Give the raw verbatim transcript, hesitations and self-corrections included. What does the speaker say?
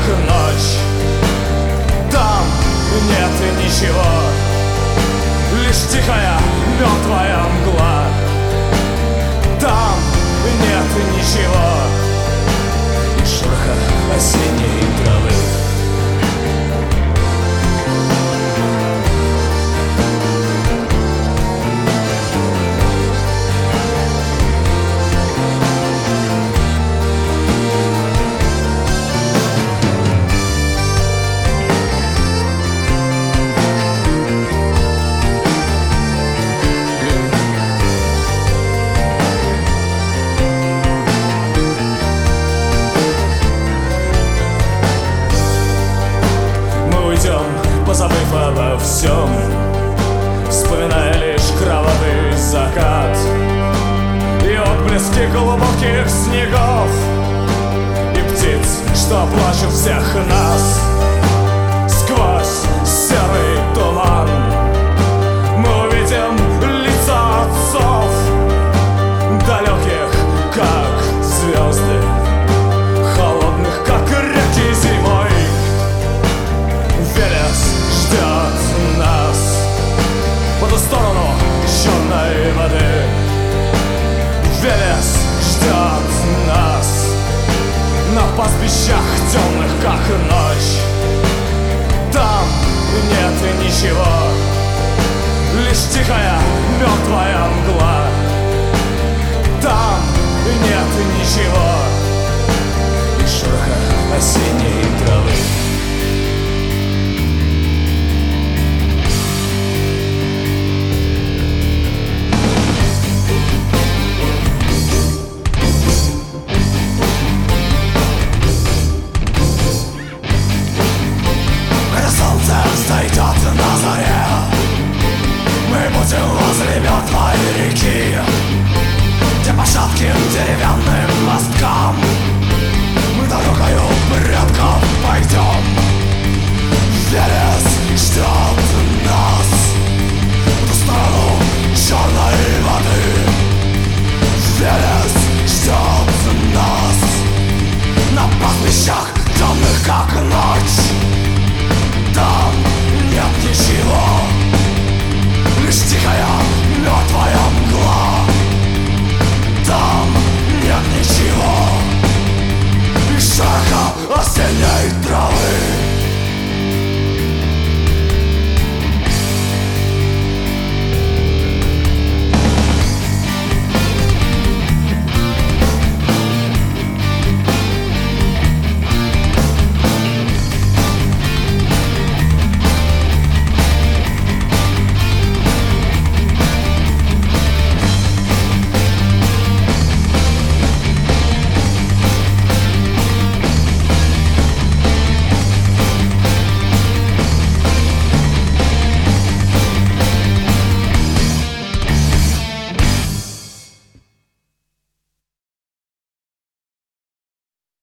ночь. Там нет ничего, лишь тихая мертвая мгла. Там нет ничего и шороха осенней травы. Позабыв обо всем, вспоминая лишь кровавый закат и отблески глубоких снегов, и птиц, что плачут всех нас. Сквозь серый туман мы увидим лица отцов, далеких, как звезды, холодных, как реки зимой. Велес ждет нас по ту сторону черной воды. Велес ждет нас на пастбищах темных, как ночь. Там нет ничего, лишь тихая мертвая мгла. Там нет ничего и шороха осенней травы. Зайдет на заре, мы будем возле мертвой реки, где по шатким деревянным мосткам мы дорогою предков пойдем. Велес ждет нас по ту сторону черной воды. Велес ждет нас на пастбищах темных, как ночь.